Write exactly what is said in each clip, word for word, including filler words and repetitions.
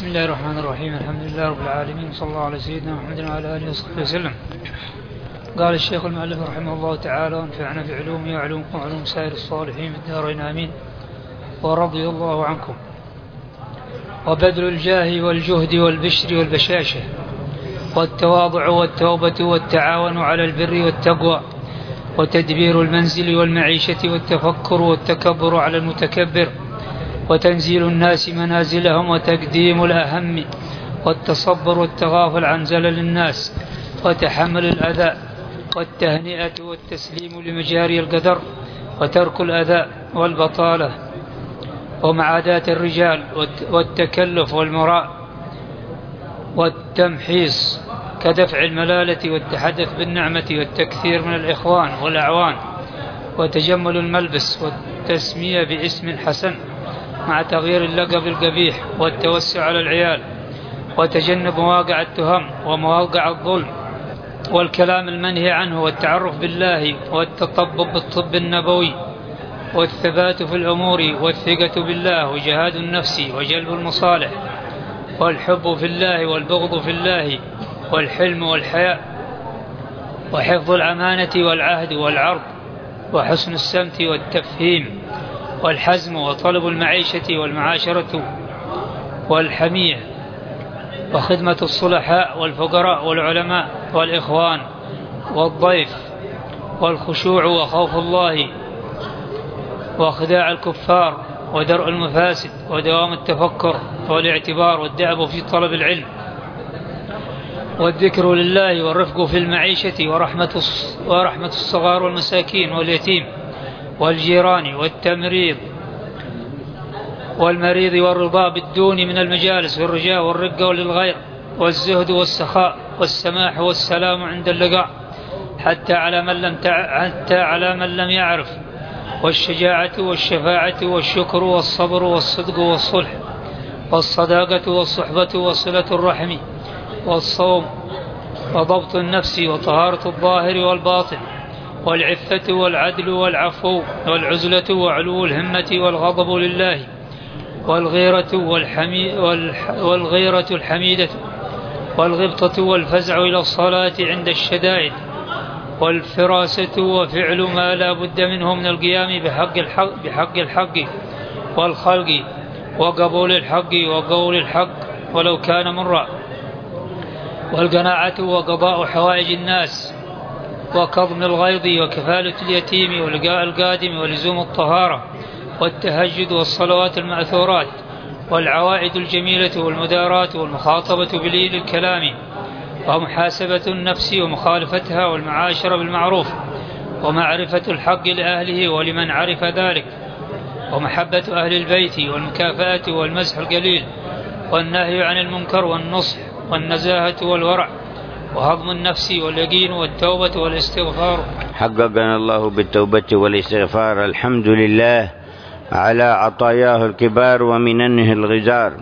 بسم الله الرحمن الرحيم. الحمد لله رب العالمين، صلى الله على سيدنا محمد وعلى آله وصحبه وسلم. قال الشيخ المؤلف رحمه الله تعالى: وانفعنا بعلومه وعلومكم وعلوم سائر الصالحين في الدارين آمين، ورضي الله عنكم. وبذل الجاه والجهد والبشر والبشاشة والتواضع والتوبة والتعاون على البر والتقوى وتدبير المنزل والمعيشة والتفكر والتكبر على المتكبر وتنزيل الناس منازلهم وتقديم الأهم والتصبر والتغافل عن زلل الناس وتحمل الأذى والتهنئة والتسليم لمجاري القدر وترك الأذى والبطالة ومعاداة الرجال والتكلف والمراء والتمحيص كدفع الملالة والتحدث بالنعمة والتكثير من الإخوان والأعوان وتجمل الملبس والتسمية باسم حسن مع تغيير اللقب القبيح والتوسع على العيال وتجنب مواقع التهم ومواقع الظلم والكلام المنهي عنه والتعرف بالله والتطبب بالطب النبوي والثبات في الأمور والثقة بالله وجهاد النفس وجلب المصالح والحب في الله والبغض في الله والحلم والحياء وحفظ الأمانة والعهد والعرض وحسن السمت والتفهيم والحزم وطلب المعيشة والمعاشرة والحمية وخدمة الصلحاء والفقراء والعلماء والإخوان والضيف والخشوع وخوف الله وخداع الكفار ودرء المفاسد ودوام التفكر والاعتبار والدأب في طلب العلم والذكر لله والرفق في المعيشة ورحمة ورحمة الصغار والمساكين واليتيم والجيران والتمريض والمريض والرضا بالدون من المجالس والرجاء والرقة للغير والزهد والسخاء والسماح والسلام عند اللقاء حتى على من لم تع... حتى على من لم يعرف والشجاعة والشفاعة والشكر والصبر والصدق والصلح والصداقة والصحبة وصلة الرحم والصوم وضبط النفس وطهارة الظاهر والباطن والعفة والعدل والعفو والعزلة وعلو الهمة والغضب لله والغيرة والحمي والح والغيرة الحميدة والغبطة والفزع إلى الصلاة عند الشدائد والفراسة وفعل ما لا بد منه من القيام بحق الحق, بحق الحق والخلق وقبول الحق وقول الحق ولو كان مرا والقناعة وقضاء حوائج الناس وكظم الغيظ وكفالة اليتيم ولقاء القادم ولزوم الطهارة والتهجد والصلوات المأثورات والعوائد الجميلة والمدارات والمخاطبة بلين الكلام ومحاسبة النفس ومخالفتها والمعاشرة بالمعروف ومعرفة الحق لأهله ولمن عرف ذلك ومحبة أهل البيت والمكافأة والمزح القليل والنهي عن المنكر والنصح والنزاهة والورع وهضم النفس واليقين والتوبة والاستغفار. حققنا الله بالتوبة والاستغفار. الحمد لله على عطاياه الكبار ومننه الغزار،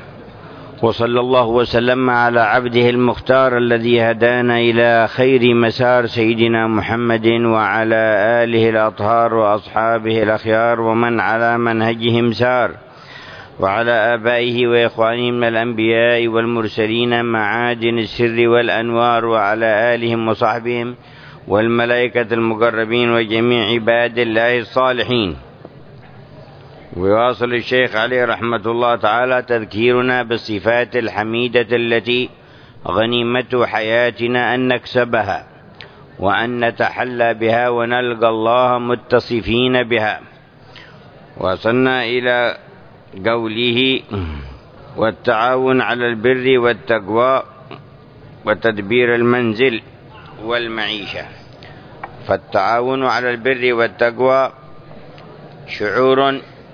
وصلى الله وسلم على عبده المختار الذي هدانا إلى خير مسار سيدنا محمد وعلى آله الأطهار وأصحابه الأخيار ومن على منهجهم سار، وعلى آبائه وإخوانه من الأنبياء والمرسلين معادن السر والأنوار، وعلى آلهم وصحبهم والملائكة المقربين وجميع عباد الله الصالحين. ويواصل الشيخ عليه رحمة الله تعالى تذكيرنا بالصفات الحميدة التي غنيمة حياتنا أن نكسبها وأن نتحلى بها ونلقى الله متصفين بها. وصلنا إلى قوله: والتعاون على البر والتقوى وتدبير المنزل والمعيشة. فالتعاون على البر والتقوى شعور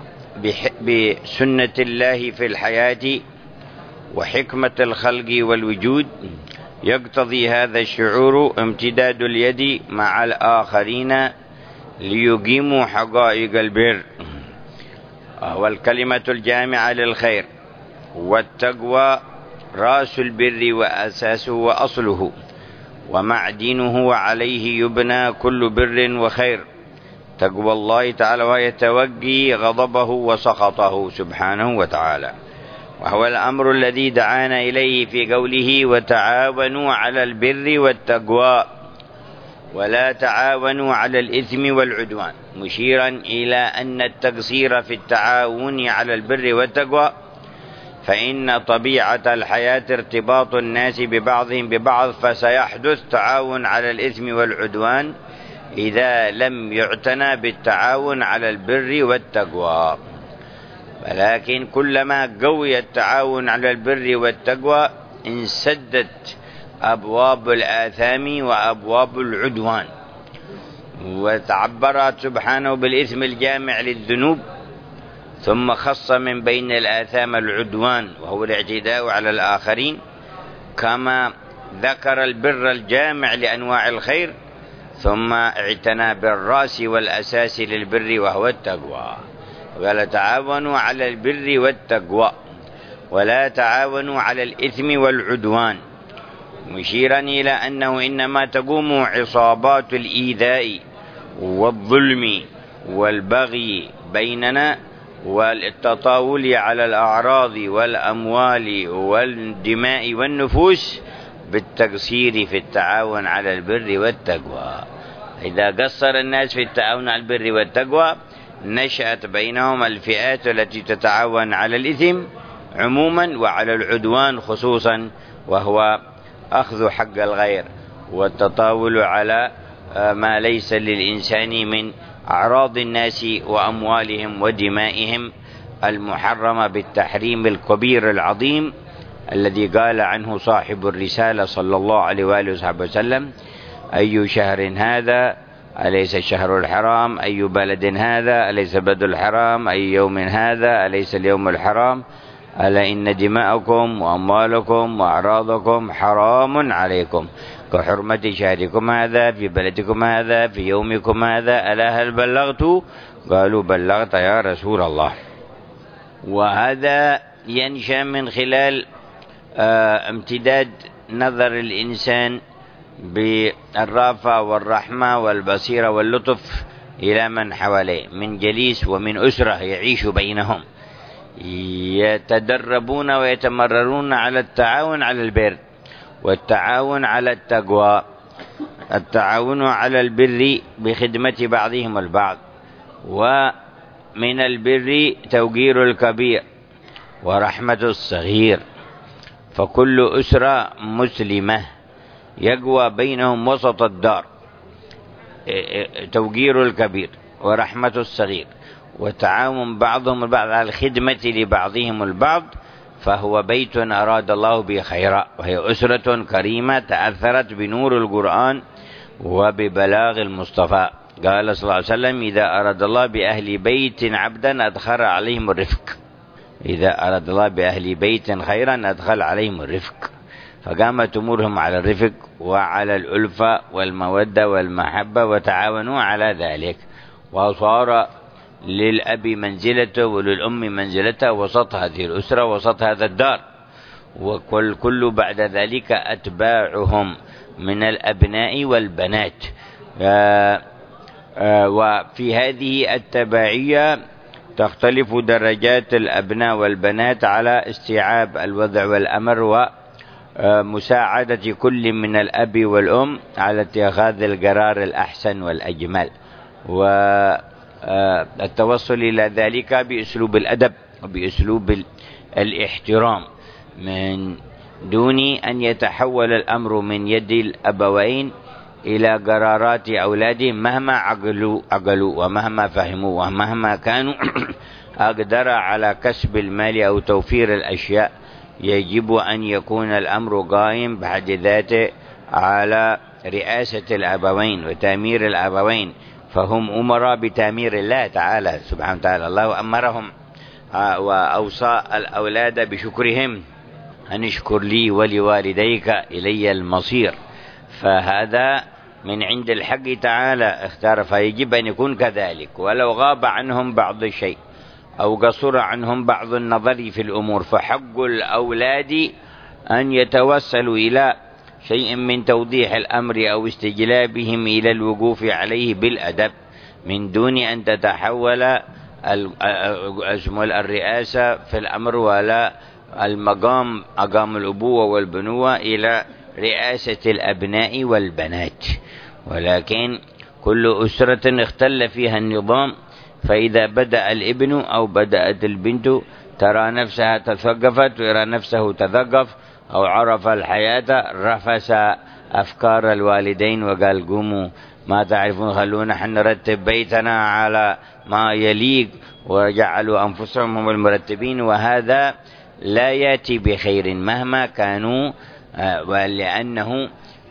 بسنة الله في الحياة وحكمة الخلق والوجود، يقتضي هذا الشعور امتداد اليد مع الآخرين ليقيموا حقائق البر، والكلمة الجامعة للخير. والتقوى رأس البر وأساسه وأصله ومعدنه، وعليه يبنى كل بر وخير. تقوى الله تعالى وهي توقي غضبه وسخطه سبحانه وتعالى. وهو الأمر الذي دعانا إليه في قوله وتعاونوا على البر والتقوى ولا تعاونوا على الإثم والعدوان، مشيرا إلى أن التقصير في التعاون على البر والتقوى فإن طبيعة الحياة ارتباط الناس ببعضهم ببعض، فسيحدث تعاون على الإثم والعدوان إذا لم يعتنى بالتعاون على البر والتقوى. ولكن كلما قوي التعاون على البر والتقوى انسدت أبواب الآثام وأبواب العدوان، وتعبرت سبحانه بالإثم الجامع للذنوب، ثم خص من بين الآثام العدوان وهو الاعتداء على الآخرين، كما ذكر البر الجامع لأنواع الخير، ثم اعتنى بالرأس والأساس للبر وهو التقوى، قال تعاونوا على البر والتقوى ولا تعاونوا على الإثم والعدوان، مشيرا إلى أنه إنما تقوم عصابات الإيذاء والظلم والبغي بيننا والتطاول على الأعراض والأموال والدماء والنفوس بالتقصير في التعاون على البر والتقوى. إذا قصر الناس في التعاون على البر والتقوى نشأت بينهم الفئات التي تتعاون على الإثم عموما وعلى العدوان خصوصا، وهو أخذ حق الغير والتطاول على ما ليس للإنسان من أعراض الناس وأموالهم ودمائهم المحرمة بالتحريم الكبير العظيم الذي قال عنه صاحب الرسالة صلى الله عليه وآله وصحبه وسلم: أي شهر هذا أليس الشهر الحرام؟ أي بلد هذا أليس بلد الحرام؟ أي يوم هذا أليس اليوم الحرام؟ ألا إن دماءكم وأموالكم وأعراضكم حرام عليكم كحرمة شهركم هذا في بلدكم هذا في يومكم هذا، ألا هل بلغت؟ قالوا بلغت يا رسول الله. وهذا ينشأ من خلال آه امتداد نظر الإنسان بالرافة والرحمة والبصيرة واللطف إلى من حواليه من جليس ومن أسرة يعيش بينهم، يتدربون ويتمررون على التعاون على البر والتعاون على التقوى، التعاون على البر بخدمة بعضهم البعض، ومن البر توقير الكبير ورحمة الصغير، فكل أسرة مسلمة يقوى بينهم وسط الدار توقير الكبير ورحمة الصغير وتعاون بعضهم البعض على الخدمة لبعضهم البعض، فهو بيت أراد الله به خيرا، وهي أسرة كريمة تأثرت بنور القرآن وببلاغ المصطفى. قال صلى الله عليه وسلم: إذا أراد الله بأهل بيت عبدا أدخل عليهم الرفق، إذا أراد الله بأهل بيت خيرا أدخل عليهم الرفق، فقامت أمورهم على الرفق وعلى الألفة والمودة والمحبة وتعاونوا على ذلك، وصار للأب منزلته وللأم منزلته وسط هذه الأسرة وسط هذا الدار، وكل كل بعد ذلك أتباعهم من الأبناء والبنات. آآ آآ وفي هذه التبعية تختلف درجات الأبناء والبنات على استيعاب الوضع والأمر ومساعدة كل من الأب والأم على اتخاذ القرار الأحسن والأجمل، والتوصل إلى ذلك بأسلوب الأدب وبأسلوب الاحترام من دون أن يتحول الأمر من يد الأبوين إلى قرارات أولادهم مهما عقلوا عقلوا ومهما فهموا ومهما كانوا أقدر على كسب المال أو توفير الأشياء. يجب أن يكون الأمر قائم بحد ذاته على رئاسة الأبوين وتأمير الأبوين، فهم أمراء بتأمير الله تعالى سبحانه وتعالى. الله أمرهم وأوصى الأولاد بشكرهم أن اشكر لي ولوالديك إلي المصير، فهذا من عند الحق تعالى اختار، فيجب أن يكون كذلك، ولو غاب عنهم بعض الشيء أو قصر عنهم بعض النظر في الأمور فحق الأولاد أن يتوصلوا إلى شيء من توضيح الأمر أو استجلابهم إلى الوقوف عليه بالأدب من دون أن تتحول الرئاسة في الأمر ولا المقام مقام الأبوة والبنوة إلى رئاسة الأبناء والبنات، ولكن كل أسرة اختل فيها النظام، فإذا بدأ الابن أو بدأت البنت ترى نفسها تثقفت ويرى نفسه تثقف أو عرف الحياة، رفس أفكار الوالدين وقال قوموا ما تعرفون خلونا حن نرتب بيتنا على ما يليق، وجعلوا أنفسهم هم المرتبين، وهذا لا يأتي بخير مهما كانوا، لأنه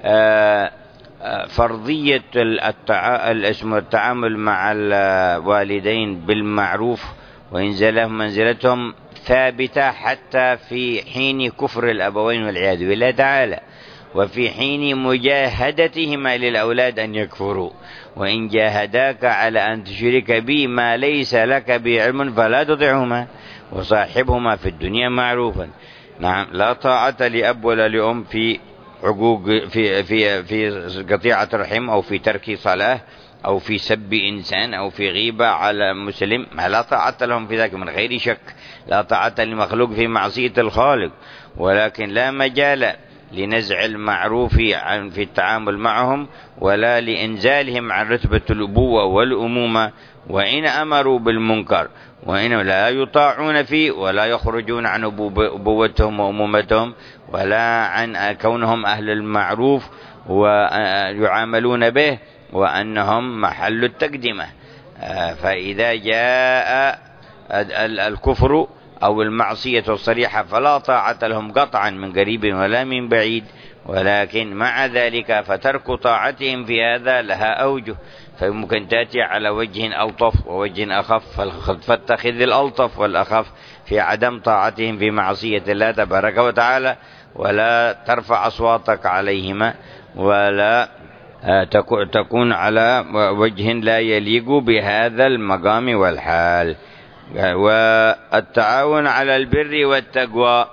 فرضية التعامل مع الوالدين بالمعروف وإنزالهم منزلتهم ثابتة حتى في حين كفر الأبوين والعياذ بالله تعالى، وفي حين مجاهدتهما للأولاد أن يكفروا. وإن جاهداك على أن تشرك بي ما ليس لك به علم فلا تطعهما وصاحبهما في الدنيا معروفا. نعم، لا طاعة لأب ولا لأم في عقوق في في في قطيعة رحم أو في ترك صلاة أو في سب إنسان أو في غيبة على مسلم، ما لا طاعة لهم في ذلك من غير شك. لا طاعة لمخلوق في معصية الخالق، ولكن لا مجال لنزع المعروف عن في التعامل معهم ولا لإنزالهم عن رتبة الأبوة والأمومة، وإن أمروا بالمنكر وإن لا يطاعون فيه ولا يخرجون عن أبوتهم وأمومتهم ولا عن كونهم أهل المعروف ويعاملون به وأنهم محل التقدمة. فإذا جاء الكفر أو المعصية الصريحة فلا طاعة لهم قطعا من قريب ولا من بعيد، ولكن مع ذلك فترك طاعتهم في هذا لها أوجه، فممكن تأتي على وجه ألطف ووجه أخف، فاتخذ الألطف والأخف في عدم طاعتهم في معصية الله تبارك وتعالى، ولا ترفع أصواتك عليهما ولا تكون على وجه لا يليق بهذا المقام والحال. والتعاون على البر والتقوى،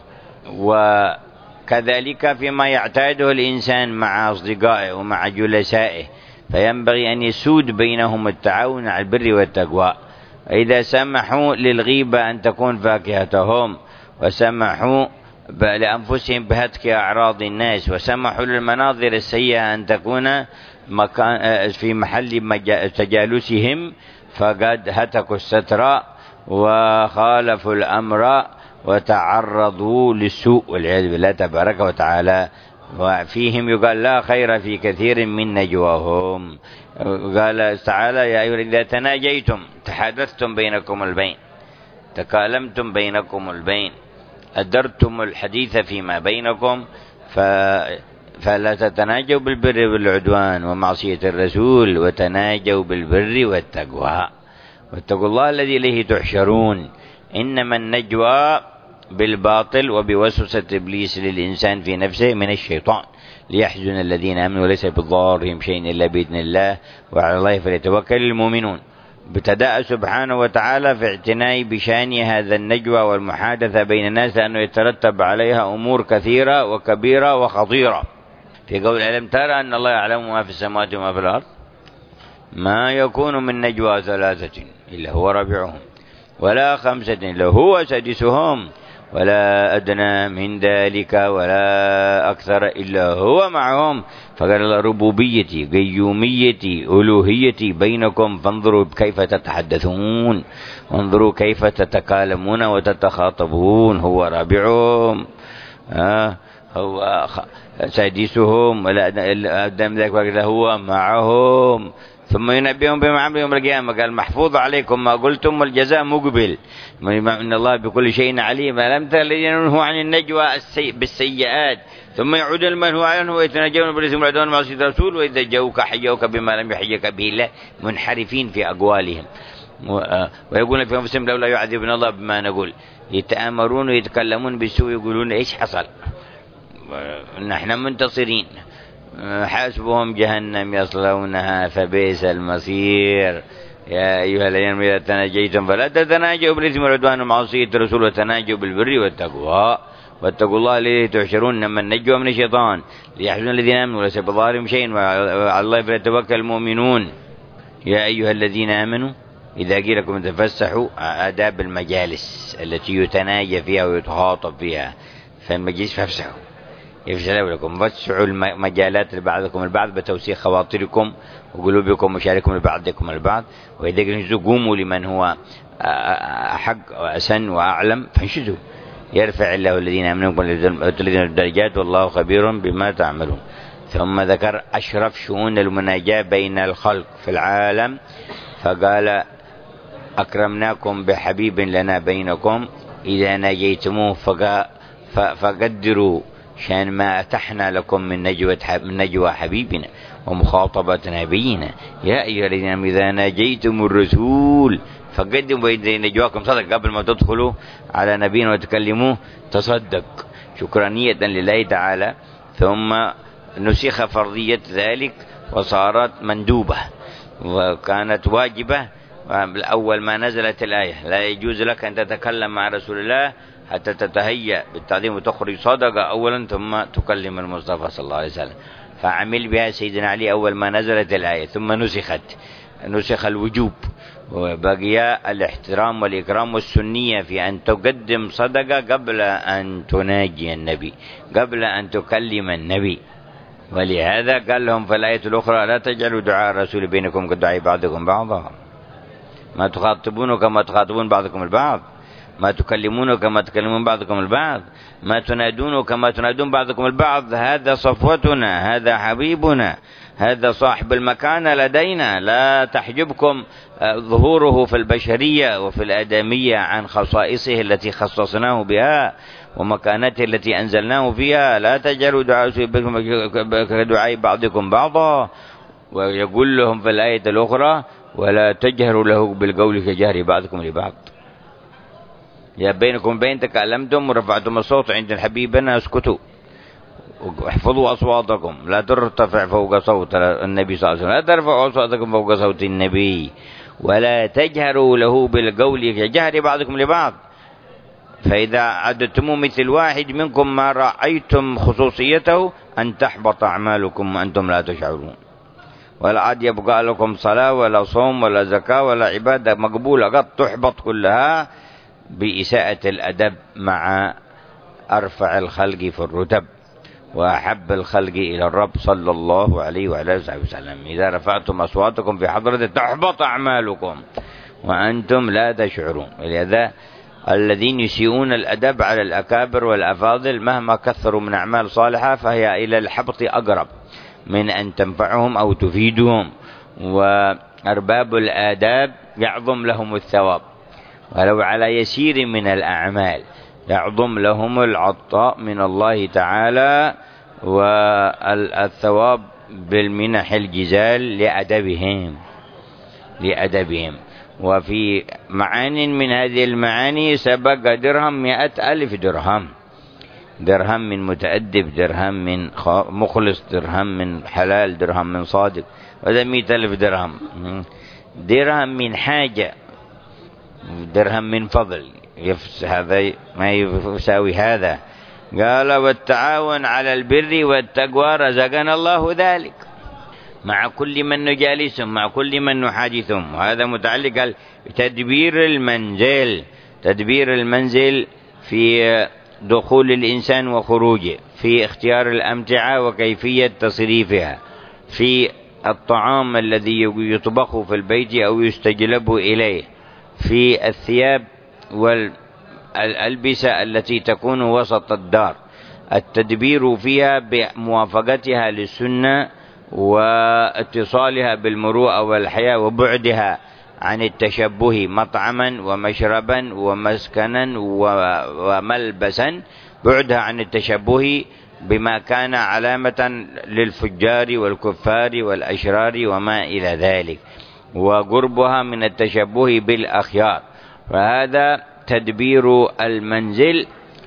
وكذلك فيما يعتاده الإنسان مع أصدقائه ومع جلسائه، فينبغي أن يسود بينهم التعاون على البر والتقوى. إذا سمحوا للغيبة أن تكون فاكهتهم، وسمحوا لأنفسهم بهتك أعراض الناس، وسمحوا للمناظر السيئة أن تكون مكان في محل تجالسهم، فقد هتكوا الستر وخالفوا الأمر وتعرضوا للسوء والعياذ بالله تبارك وتعالى. وفيهم يقال لا خير في كثير من نجواهم. قال تعالى يا أيها الذين تناجيتم تحدثتم بينكم البين، تكالمتم بينكم البين، أدرتم الحديث فيما بينكم، ف فلا تتناجوا بالبر والعدوان ومعصية الرسول، وتناجوا بالبر والتقوى، واتقوا الله الذي إليه تحشرون. إنما النجوى بالباطل وبوسوسة إبليس للإنسان في نفسه من الشيطان ليحزن الذين آمنوا وليس بضارهم شيء إلا بإذن الله وعلى الله فليتوكل المؤمنون. ابتدأ سبحانه وتعالى في اعتناء بشأن هذا النجوى والمحادثة بين الناس، لأنه يترتب عليها أمور كثيرة وكبيرة وخطيرة. في قول ألم ترى أن الله يعلم ما في السماوات وما في الأرض ما يكون من نجوى ثلاثة إلا هو رابعهم ولا خمسة إلا هو سادسهم ولا أدنى من ذلك ولا أكثر إلا هو معهم. فقال الله ربوبيتي قيوميتي ألوهيتي بينكم، فانظروا كيف تتحدثون، وانظروا كيف تتكالمون وتتخاطبون. هو رابعهم آه هو سادسهم ولا أدنى من ذلك ولا هو معهم، ثم ينبئهم بما عملوا يوم القيامة. قال محفوظ عليكم ما قلتم والجزاء مقبل، إن الله بكل شيء عليم. ألم تر الذين نهوا عن النجوى السيء بالسيئات ثم يعود المنهو عنه ويتناجون بالإثم والعدوان ومعصية الرسول، وإذا جاءوك حيوك بما لم يحيك به الله، منحرفين في أقوالهم ويقولون في أنفسهم لولا يعذبنا الله بما نقول، يتآمرون ويتكلمون بالسوء، يقولون إيش حصل، نحن منتصرين، حاسبهم جهنم يصلونها فبئس المصير. يا أيها الذين آمنوا إذا تناجيتم فلا تتناجوا بالإثم والعدوان ومعصية الرسول وتناجوا بالبر والتقوى واتقوا الله الذي تحشرون. إنما النجوى من الشيطان ليحزن الذين آمنوا وليس بضارهم شيء وعلى الله فليتوكل المؤمنون. يا أيها الذين آمنوا إذا قيل لكم تفسحوا، آداب المجالس التي يتناجى فيها ويتخاطب فيها، فالمجلس فافسحوا، يفسح لكم، وسعوا المجالات لبعضكم البعض بتوسيع خواطركم وقلوبكم وشارككم لبعضكم البعض. وإذا قيل قوموا لمن هو أحق وأسن وأعلم فانشزوا، يرفع الله الذين آمنوا والذين الدرجات والله خبير بما تعملون. ثم ذكر أشرف شؤون المناجاة بين الخلق في العالم، فقال أكرمناكم بحبيب لنا بينكم إذا ناجيتموه فقدروا شان ما أتحنا لكم من نجوى من نجوى حبيبنا ومخاطبة نبينا. يا أيها الذين آمنوا إذا ناجيتم الرسول فقدموا بين نجواكم صدق، قبل ما تدخلوا على نبينا وتكلموه تصدق شكرانية لله تعالى. ثم نسخ فرضية ذلك وصارت مندوبة وكانت واجبة. أول ما نزلت الآية لا يجوز لك أن تتكلم مع رسول الله حتى تتهيأ بالتعظيم وتخرج صدقة أولا ثم تكلم المصطفى صلى الله عليه وسلم، فعمل بها سيدنا علي أول ما نزلت الآية. ثم نسخت نسخ الوجوب وبقي الاحترام والإكرام والسنية في أن تقدم صدقة قبل أن تناجي النبي، قبل أن تكلم النبي. ولهذا قال لهم في الآية الأخرى لا تجعلوا دعاء الرسول بينكم كدعاء بعضكم بعضا، ما تخاطبون كما تخاطبون بعضكم البعض، ما تكلمون كما تكلمون بعضكم البعض، ما تنادون كما تنادون بعضكم البعض. هذا صفوتنا، هذا حبيبنا، هذا صاحب المكانة لدينا، لا تحجبكم ظهوره في البشرية وفي الآدمية عن خصائصه التي خصصناه بها ومكانته التي أنزلناه فيها. لا تجعلوا دعاء كدعاء بعضكم بعضا. ويقول لهم في الآية الأخرى ولا تجهروا له بالقول كجهر بعضكم لبعض. يا بينكم بين تكلمتم ورفعتم الصوت عند حبيبنا اسكتوا واحفظوا أصواتكم، لا ترتفع فوق صوت النبي صلى الله عليه وسلم، لا ترفعوا أصواتكم فوق صوت النبي، ولا تجهروا له بالقول كجهر بعضكم لبعض. فإذا عدتم مثل واحد منكم ما رأيتم خصوصيته أن تحبط أعمالكم وأنتم لا تشعرون، ولا عاد يبقى لكم صلاة ولا صوم ولا زكاة ولا عبادة مقبولة، قد تحبط كلها بإساءة الأدب مع أرفع الخلق في الرتب وأحب الخلق إلى الرب صلى الله عليه وعلى آله وسلم. إذا رفعتم أصواتكم في حضرة تحبط أعمالكم وأنتم لا تشعرون. ولهذا الذين يسيئون الأدب على الأكابر والأفاضل مهما كثروا من أعمال صالحة فهي إلى الحبط أقرب من أن تنفعهم أو تفيدهم. وأرباب الآداب يعظم لهم الثواب ولو على يسير من الأعمال، يعظم لهم العطاء من الله تعالى والثواب بالمنح الجزال لأدبهم لأدبهم. وفي معان من هذه المعاني سبق درهم مئة ألف درهم، درهم من متأدب، درهم من مخلص، درهم من حلال، درهم من صادق، وهذا مئة ألف درهم. درهم من حاجة، درهم من فضل، هذا ما يساوي هذا. قال والتعاون على البر والتقوى رزقنا الله ذلك مع كل من نجالسهم، مع كل من نحادثهم. وهذا متعلق قال تدبير المنزل، تدبير المنزل في دخول الإنسان وخروجه، في اختيار الأمتعة وكيفية تصريفها، في الطعام الذي يطبخ في البيت أو يستجلب إليه، في الثياب والألبسة التي تكون وسط الدار، التدبير فيها بموافقتها للسنة واتصالها بالمروءة والحياة وبعدها عن التشبه مطعما ومشربا ومسكنا وملبسا، بعدها عن التشبه بما كان علامة للفجار والكفار والأشرار وما إلى ذلك، وقربها من التشبه بالأخيار. فهذا تدبير المنزل،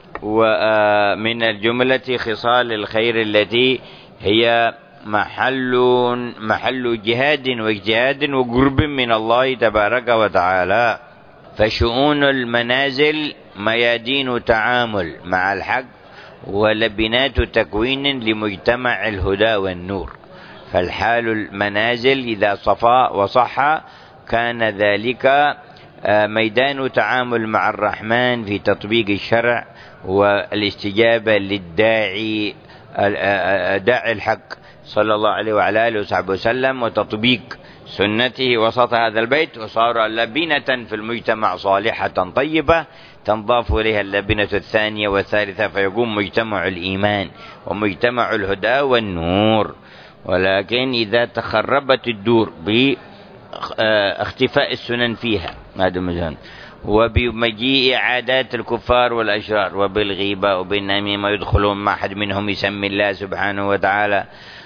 ومن الجملة خصال الخير التي هي محل محل جهاد واجتهاد وقرب من الله تبارك وتعالى. فشؤون المنازل ميادين تعامل مع الحق ولبنات تكوين لمجتمع الهدى والنور. فالحال المنازل إذا صفى وصح كان ذلك ميدان تعامل مع الرحمن في تطبيق الشرع والاستجابة للداعي داعي الحق صلى الله عليه وعلى آله وصحبه وسلم، وتطبيق سنته وسط هذا البيت، وصار لبنة في المجتمع صالحة طيبة تنضاف إليها اللبنة الثانية والثالثة، فيقوم مجتمع الإيمان ومجتمع الهدى والنور. ولكن إذا تخربت الدور باختفاء السنن فيها وبمجيء عادات الكفار والأشرار وبالغيبة وبالنميمة يدخلون ما أحد منهم يسمي الله سبحانه وتعالى،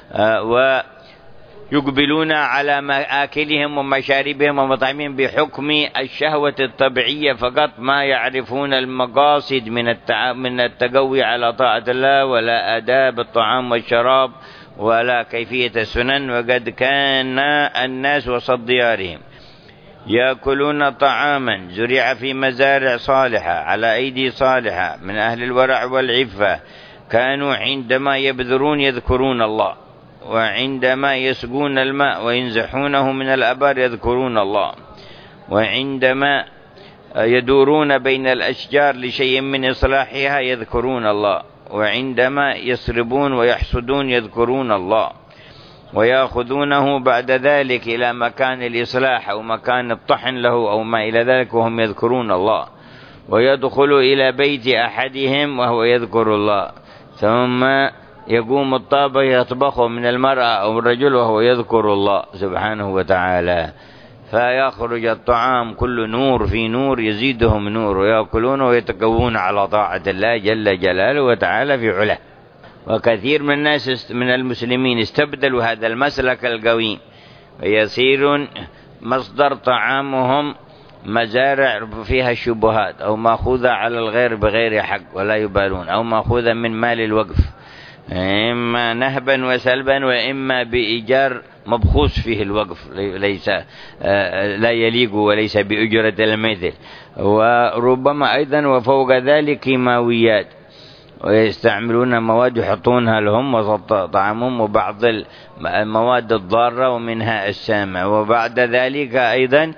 ويقبلون على مآكلهم ومشاربهم ومطعمهم بحكم الشهوة الطبيعية فقط، ما يعرفون المقاصد من من التقوي على طاعة الله، ولا آداب الطعام والشراب، ولا كيفية السنن. وقد كان الناس وسط ديارهم يأكلون طعاما زرع في مزارع صالحة على أيدي صالحة من أهل الورع والعفة، كانوا عندما يبذرون يذكرون الله، وعندما يسقون الماء وينزحونه من الأبار يذكرون الله، وعندما يدورون بين الأشجار لشيء من إصلاحها يذكرون الله، وعندما يسربون ويحصدون يذكرون الله، ويأخذونه بعد ذلك إلى مكان الإصلاح أو مكان الطحن له أو ما إلى ذلك وهم يذكرون الله، ويدخل إلى بيت أحدهم وهو يذكر الله، ثم يقوم الطابة يطبخه من المرأة أو الرجل وهو يذكر الله سبحانه وتعالى، فيخرج الطعام كل نور في نور يزيدهم نور، ويأكلون ويتقوون على طاعة الله جل جلاله وتعالى في علاه. وكثير من الناس من المسلمين استبدلوا هذا المسلك القويم، ويصير مصدر طعامهم مزارع فيها الشبهات أو مأخوذة على الغير بغير حق ولا يبالون، أو مأخوذة من مال الوقف إما نهبا وسلبا وإما بإيجار مبخوص فيه الوقف ليس لا يليق وليس بأجرة المثل، وربما أيضا وفوق ذلك كيماويات، ويستعملون مواد يحطونها لهم وسط طعامهم وبعض المواد الضارة ومنها السامة، وبعد ذلك أيضا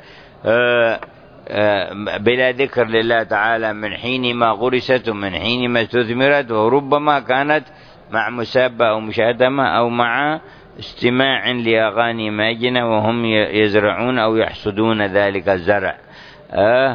بلا ذكر لله تعالى من حين ما غرست ومن حين ما استثمرت، وربما كانت مع مسابة أو مشاهدة أو مع استماع لأغاني ماجنة وهم يزرعون أو يحصدون ذلك الزرع، آه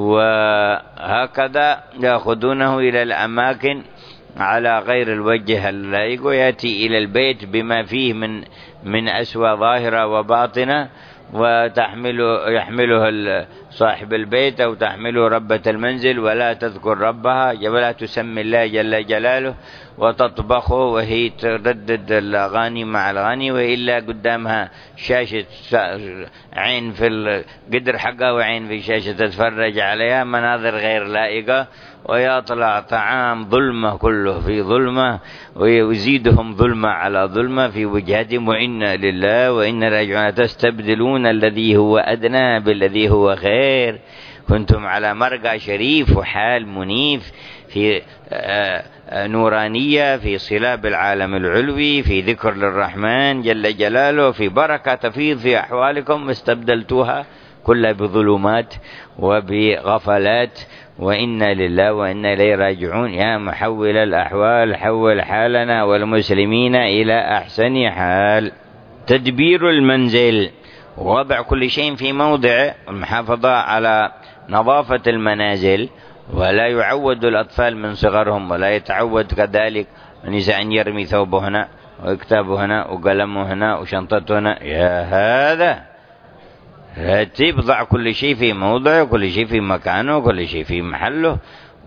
وهكذا يأخذونه إلى الأماكن على غير الوجه اللائق، ويأتي إلى البيت بما فيه من من أسوأ ظاهرة وباطنة، وتحمل يحمله صاحب البيت أو تحمله ربة المنزل ولا تذكر ربها ولا تسمي الله جل جلاله، وتطبخه وهي تردد الأغاني مع الأغاني، وإلا قدامها شاشة عين في القدر حقها وعين في شاشة تتفرج عليها مناظر غير لائقة، ويطلع طعام ظلمة كله في ظلمة، ويزيدهم ظلمة على ظلمة في وجهتهم، وإنا لله وإنا راجعون. تستبدلون الذي هو أدنى بالذي هو خير، كنتم على مرقى شريف وحال منيف في نورانية، في صلاب العالم العلوي، في ذكر للرحمن جل جلاله، في بركة تفيض في أحوالكم، استبدلتوها كلها بظلمات وبغفلات. وإنا لله وإنا إليه راجعون. يا محول الأحوال حول حالنا والمسلمين إلى أحسن حال. تدبير المنزل، وضع كل شيء في موضعه، المحافظة على نظافة المنازل، ولا يعود الأطفال من صغرهم، ولا يتعود كذلك النساء أن يرمي ثوبه هنا وكتابه هنا وقلمه هنا وشنطته هنا. يا هذا رتب، ضع كل شيء في موضعه، كل شيء في مكانه، كل شيء في محله،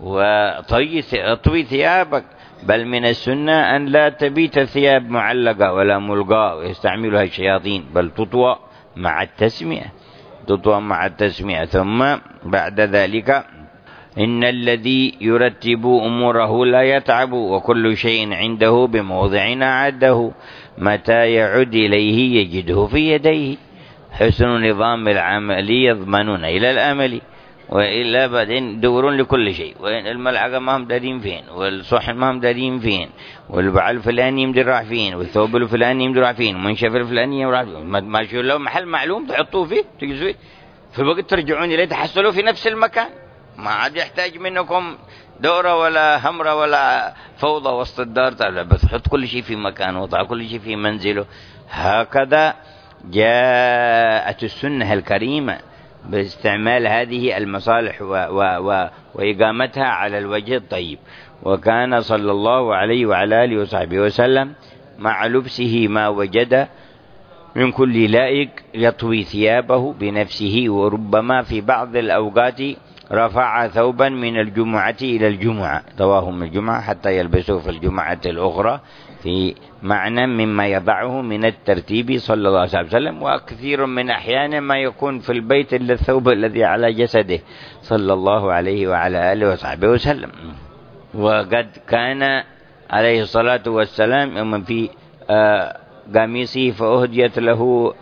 وطوي ثيابك. بل من السنة أن لا تبيت ثياب معلقة ولا ملقاة ويستعملها الشياطين، بل تطوى مع التسمية، تطوى مع التسمية. ثم بعد ذلك إن الذي يرتب أموره لا يتعب، وكل شيء عنده بموضع أعده، متى يعد إليه يجده في يديه. حسن نظام العمل يضمنون إلى الأمل، وإلا بعدين يدورون لكل شيء، وين الملعقة ما هم دارين فين، والصحن ما هم دارين فين، والبعل الفلاني يمدي راح فين، والثوب الفلاني يمدي راح فين، والمنشف الفلاني راح فين، ما شو لو محل معلوم تحطوه فيه تجلسوا في الوقت ترجعون إليه تحصلوا في نفس المكان، ما عاد يحتاج منكم دورة ولا همرة ولا فوضى وسط الدار، بس حط كل شيء في مكانه وضع كل شيء في منزله. هكذا جاءت السنة الكريمة باستعمال هذه المصالح و و و وإقامتها على الوجه الطيب. وكان صلى الله عليه وعلى آله وصحبه وسلم مع لبسه ما وجد من كل لائق يطوي ثيابه بنفسه، وربما في بعض الأوقات رفع ثوبا من الجمعة إلى الجمعة، طواه من الجمعة حتى يلبسه في الجمعة الأخرى، في معنى مما يضعه من الترتيب صلى الله عليه وسلم. وكثير من أحيان ما يكون في البيت إلا الثوب الذي على جسده صلى الله عليه وعلى آله وصحبه وسلم. وقد كان عليه الصلاة والسلام يوم في قميصه فأهديت له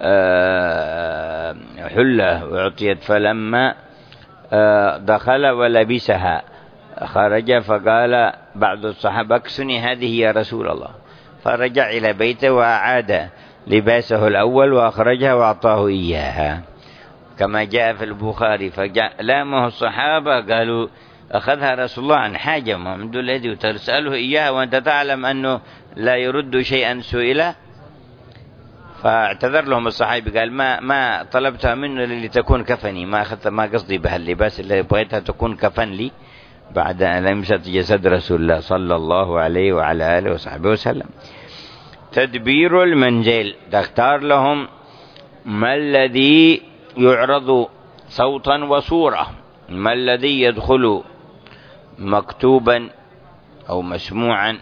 حلة وعطيت، فلما دخل ولبسها خرج فقال بعض الصحابة اكسني هذه يا رسول الله، فرجع إلى بيته وأعاد لباسه الأول وأخرجها وأعطاه إياها كما جاء في البخاري. فلامه الصحابة قالوا أخذها رسول الله عن حاجة محمد الذي وتسأله إياها وأنت تعلم أنه لا يرد شيئا سئله. فاعتذر لهم الصحابي قال ما ما طلبتها منه لتكون كفني، ما أخذت ما قصدي بها اللباس اللي بغيتها تكون كفن لي بعد أن لمست جسد رسول الله صلى الله عليه وعلى آله وصحبه وسلم. تدبير المنزل، تختار لهم ما الذي يعرض صوتا وصورة، ما الذي يدخل مكتوبا أو مسموعا،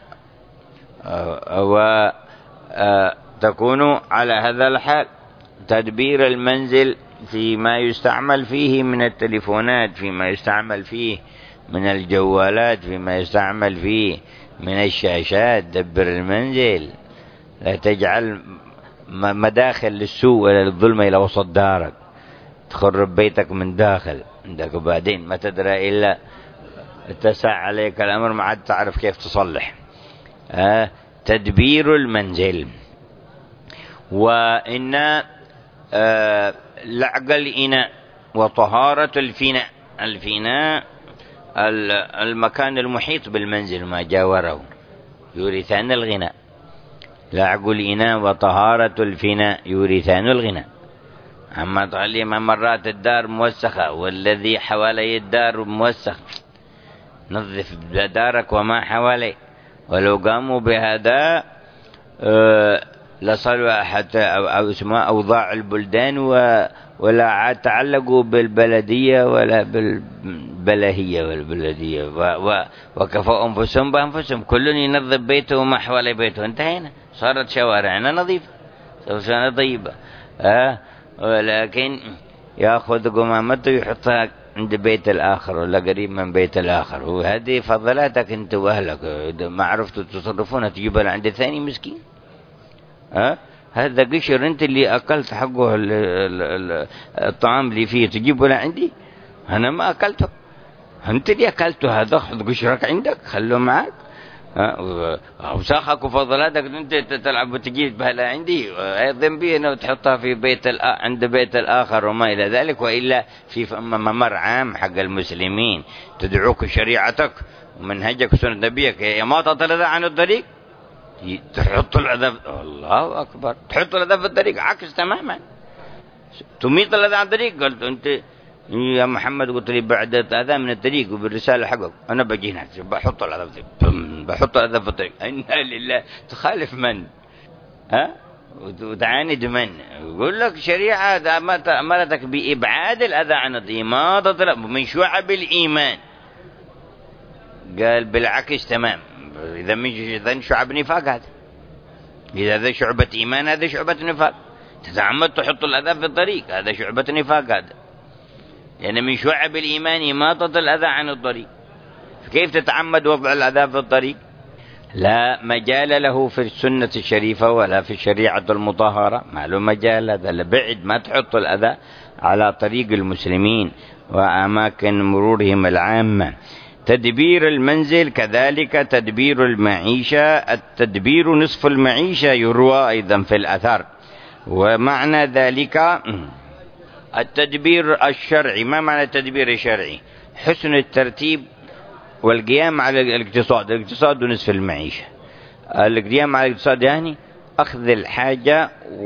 وتكون على هذا الحال. تدبير المنزل فيما يستعمل فيه من التليفونات، فيما يستعمل فيه من الجوالات، فيما يستعمل فيه من الشاشات. دبر المنزل، لا تجعل مداخل للسوء ولا للظلم إلى وسط دارك، تخرب بيتك من داخل عندك وبعدين ما تدرى إلا اتسع عليك الأمر ما عاد تعرف كيف تصلح. آه تدبير المنزل. وإن آه لعق الإناء وطهارة الفناء، الفناء المكان المحيط بالمنزل ما جاوره يورثان الغناء. لعق الإناء وطهارة الفناء يورثان الغناء. أما تعلم مرات الدار موسخة والذي حوالي الدار موسخ، نظف دارك وما حوالي. ولو قاموا بهذا أه لصلوا حتى أو, أو اسمها أوضاع البلدان، ولا عاد تعلقوا بالبلدية ولا بالبلهية والبلدية، وكفوا أنفسهم بأنفسهم، كل ينظف بيته وما حوالي بيته. انتهينا، صارت شوارعنا نظيفة، صارت طيبة. أه ولكن يأخذ قمامته يحطها عند بيت الآخر ولا قريب من بيت الآخر، وهذه فضلاتك أنت وأهلك، ما عرفتوا تصرفونها تجيبها لعند الثاني مسكين. أه؟ هذا قشر أنت اللي أكلت حقه الطعام اللي فيه تجيبه لعندي، أنا ما أكلته، أنت اللي أكلته، هذا خذ قشرك عندك خلوه معك. أوساخك وفضلاتك أنت تلعب وتجيب بها لعندي، ذنبي أنه تحطها في بيت عند بيت الآخر وما إلى ذلك. وإلا في ممر عام حق المسلمين تدعوك شريعتك ومنهجك وسنة نبيك يا ما تطلع عن الطريق تحط الأذى. الله أكبر، تحط الأذى في الطريق، عكس تماما، تميط الأذى عن الطريق. قلت أنت يا محمد قلت لي بعد الأذى من الطريق وبالرسالة حقك أنا بجي هناك بحط الأذى في بحط الأذى في الطريق. إنا لله، تخالف من؟ ها؟ وتعاند من؟ يقول لك شريعة أمرتك بإبعاد الأذى عن الإماطة من شعب الإيمان. قال بالعكس تمام، إذا من شعب نفاق هذا، إذا هذا شعبة إيمان هذا شعبة نفاق. تتعمد تحط الأذى في الطريق، هذا شعبة نفاق هذا، يعني من شعب الإيمان إماطة الأذى عن الطريق. كيف تتعمد وضع الأذى في الطريق؟ لا مجال له في السنة الشريفة ولا في الشريعة المطهرة، ما له مجال. هذا لبعد، ما تحط الأذى على طريق المسلمين وأماكن مرورهم العامة. تدبير المنزل كذلك تدبير المعيشة. التدبير نصف المعيشة يروى أيضا في الأثر. ومعنى ذلك التدبير الشرعي. ما معنى التدبير الشرعي؟ حسن الترتيب والقيام على الاقتصاد. الاقتصاد نصف المعيشة. القيام على الاقتصاد يعني أخذ الحاجة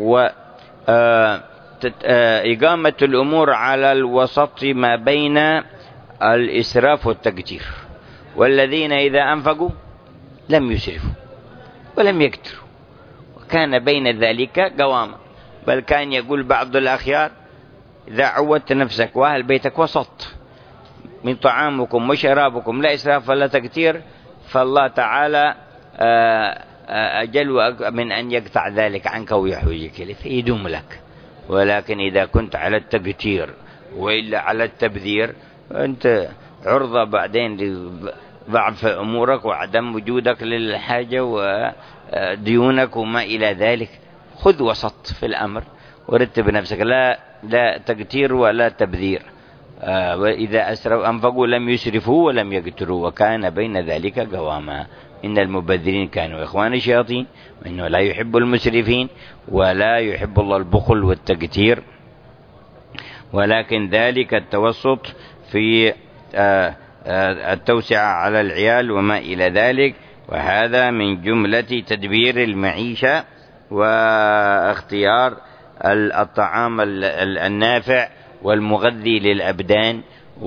وإقامة الأمور على الوسط ما بين الإسراف والتقتير. والذين إذا أنفقوا لم يسرفوا ولم يقتروا وكان بين ذلك قواما. بل كان يقول بعض الأخيار: إذا عودت نفسك وأهل بيتك وسط من طعامكم وشرابكم لا إسراف ولا تقتير، فالله تعالى أجل من أن يقطع ذلك عنك ويحوجك إليه فيدوم لك. ولكن إذا كنت على التقتير وإلا على التبذير أنت عرضة بعدين لضعف أمورك وعدم وجودك للحاجة وديونك وما إلى ذلك. خذ وسط في الأمر ورتب نفسك، لا لا تقتير ولا تبذير. آه وإذا أسروا أنفقوا لم يسرفوا ولم يقتروا وكان بين ذلك قواما. إن المبذرين كانوا إخوان الشياطين وإنه لا يحب المسرفين ولا يحب الله البخل والتقتير، ولكن ذلك التوسط في آه آه التوسعة على العيال وما إلى ذلك. وهذا من جملة تدبير المعيشة واختيار الطعام النافع والمغذي للأبدان،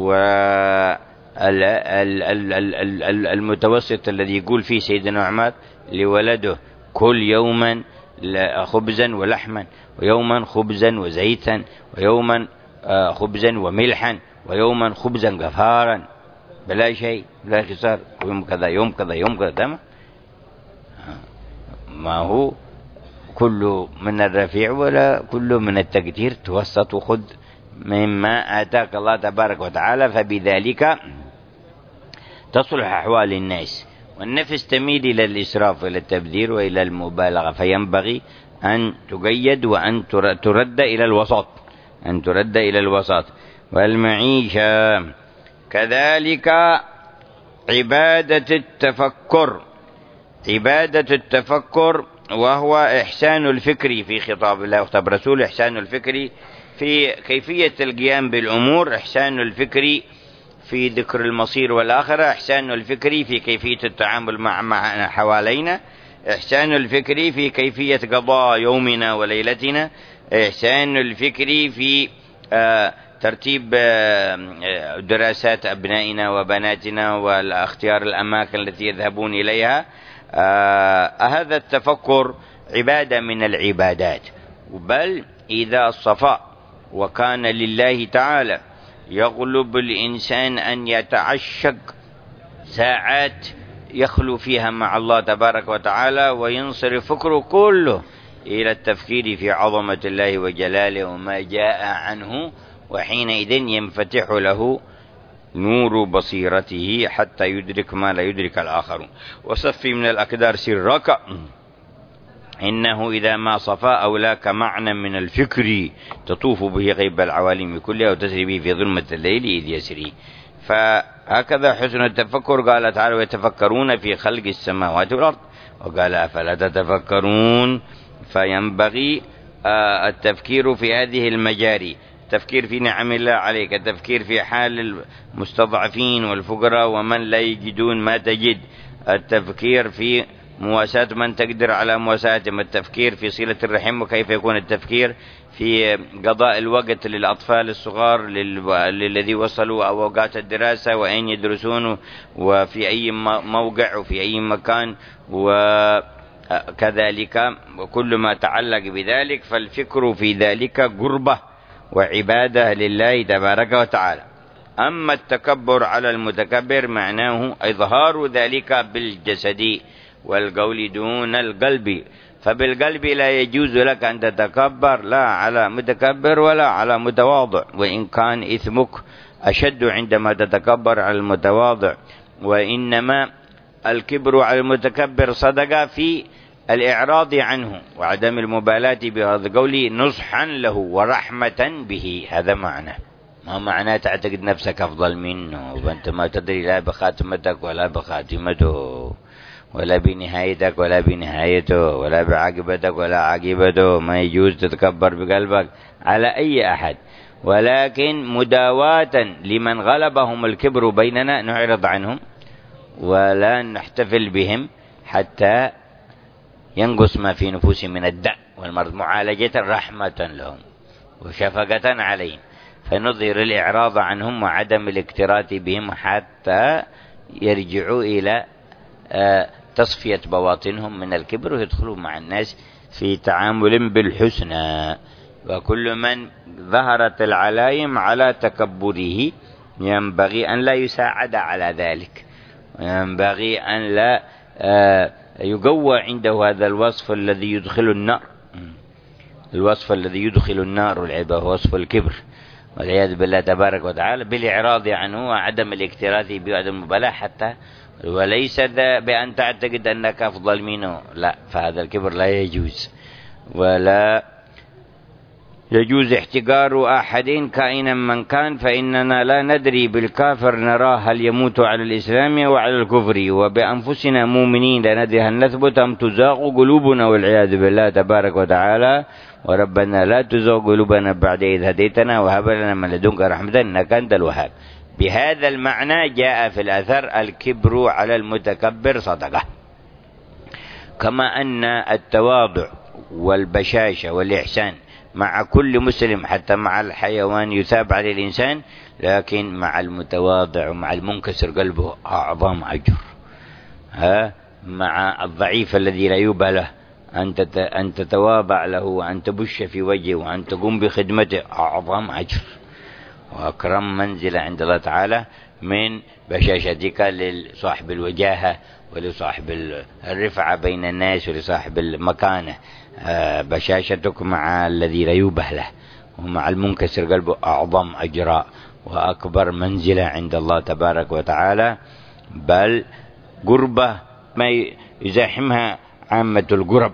والمتوسط الذي يقول فيه سيدنا عمر لولده: كل يوما خبزا ولحما، ويوما خبزا وزيتا، ويوما خبزا وملحا، ويوما خبزا غفارا، بلا شيء بلا خسار، يوم كذا يوم كذا يوم كذا. ما هو كله من الرفيع ولا كله من التقدير. توسط وخذ مما آتاك الله تبارك وتعالى، فبذلك تصلح أحوال الناس. والنفس تميل إلى الإسراف وإلى التبذير وإلى المبالغة، فينبغي أن تقيد وأن ترد إلى الوسط، أن ترد إلى الوسط. والمعيشة كذلك عبادة التفكر. عبادة التفكر وهو إحسان الفكر في خطاب الله وخطاب رسوله، إحسان الفكر في كيفية القيام بالأمور، إحسان الفكر في ذكر المصير والآخرة، إحسان الفكر في كيفية التعامل مع ما حوالينا، إحسان الفكر في كيفية قضاء يومنا وليلتنا، إحسان الفكر في آه ترتيب آه دراسات أبنائنا وبناتنا واختيار الأماكن التي يذهبون إليها. آه هذا التفكر عبادة من العبادات. بل إذا صفى وكان لله تعالى يغلب الإنسان أن يتعشق ساعات يخلو فيها مع الله تبارك وتعالى وينصرف فكره كله إلى التفكير في عظمة الله وجلاله وما جاء عنه، وحينئذ ينفتح له نور بصيرته حتى يدرك ما لا يدرك الآخرون. وصفي من الأقدار سرك إنه إذا ما صفى أولاك معنى من الفكر تطوف به غيب العوالم كلها وتسري به في ظلمة الليل إذ يسري. فهكذا حسن التفكر. قال تعالى: ويتفكرون في خلق السماوات والأرض. وقال: أفلا تتفكرون. فينبغي التفكير في هذه المجاري، التفكير في نعم الله عليك، التفكير في حال المستضعفين والفقراء ومن لا يجدون ما تجد، التفكير في مواساة من تقدر على مواساتهم، التفكير في صلة الرحم وكيف يكون التفكير في قضاء الوقت للأطفال الصغار الذي وصلوا أو أوقات الدراسة وأين يدرسون وفي أي موقع وفي أي مكان، وكذلك كل ما تعلق بذلك. فالفكر في ذلك قربة وعبادة لله تبارك وتعالى. أما التكبر على المتكبر معناه إظهار ذلك بالجسد والقول دون القلب. فبالقلب لا يجوز لك أن تتكبر لا على متكبر ولا على متواضع، وإن كان إثمك أشد عندما تتكبر على المتواضع. وإنما الكبر على المتكبر صدقة في الإعراض عنه وعدم المبالاة بهذا قولي نصحا له ورحمة به. هذا معنى، ما معناه تعتقد نفسك أفضل منه وأنت ما تدري لا بخاتمتك ولا بخاتمته ولا بنهايتك ولا بنهايته ولا بعاقبتك ولا عاقبته. ما يجوز تتكبر بقلبك على أي أحد، ولكن مداواة لمن غلبهم الكبر بيننا نعرض عنهم ولا نحتفل بهم حتى ينقص ما في نفوسهم من الداء والمرض، معالجة رحمة لهم وشفقة عليهم، فنظهر الإعراض عنهم وعدم الاكتراث بهم حتى يرجعوا إلى تصفية بواطنهم من الكبر ويدخلوا مع الناس في تعامل بالحسنى. وكل من ظهرت العلايم على تكبره ينبغي أن لا يساعد على ذلك، وينبغي أن لا يقوى عنده هذا الوصف الذي يدخل النار، الوصف الذي يدخل النار والعياذ هو وصف الكبر والعياذ بالله تبارك وتعالى، بالإعراض عنه وعدم الاكتراث به وعدم المبالاة حتى، وليس بأن تعتقد أنك أفضل منه، لا، فهذا الكبر لا يجوز. ولا يجوز احتقار أحد كائنا من كان، فإننا لا ندري بالكافر نراه هل يموت على الإسلام وعلى الكفر، وبأنفسنا مؤمنين لا ندري هل نثبت أم تزاغ قلوبنا والعياذ بالله تبارك وتعالى. وربنا لا تزاغ قلوبنا بعد إذ هديتنا وهب لنا من لدنك رحمة إنك أنت الوهاب. بهذا المعنى جاء في الأثر الكبر على المتكبر صدقة. كما أن التواضع والبشاشة والإحسان مع كل مسلم حتى مع الحيوان يثاب عليه الإنسان، لكن مع المتواضع ومع المنكسر قلبه أعظم أجر. ها مع الضعيف الذي لا يبالى له أن تتواضع له وأن تبش في وجهه وأن تقوم بخدمته أعظم أجر وأكرم منزلة عند الله تعالى من بشاشتك لصاحب الوجاهة ولصاحب الرفعة بين الناس ولصاحب المكانة. بشاشتك مع الذي لا يبه له ومع المنكسر قلبه أعظم أجراء وأكبر منزلة عند الله تبارك وتعالى، بل قربة ما يزاحمها عامة القرب،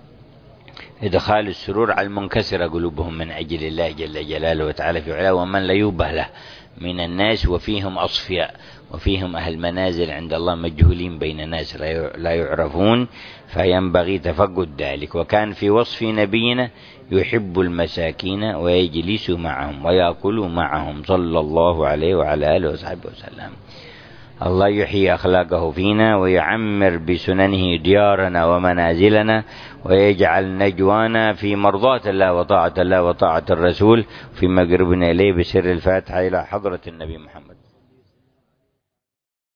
إدخال السرور على المنكسر قلوبهم من أجل الله جل جلاله وتعالى في علاه، ومن لا يبه له من الناس وفيهم أصفياء وفيهم أهل منازل عند الله مجهولين بين الناس لا يعرفون، فينبغي تفقد ذلك. وكان في وصف نبينا يحب المساكين ويجلس معهم ويأكل معهم صلى الله عليه وعلى آله وصحبه وسلم. الله يحيي أخلاقه فينا ويعمر بسننه ديارنا ومنازلنا، ويجعل نجوانا في مرضاة الله وطاعة الله وطاعة الرسول، فيما قربنا إليه بسر الفاتحة إلى حضرة النبي محمد.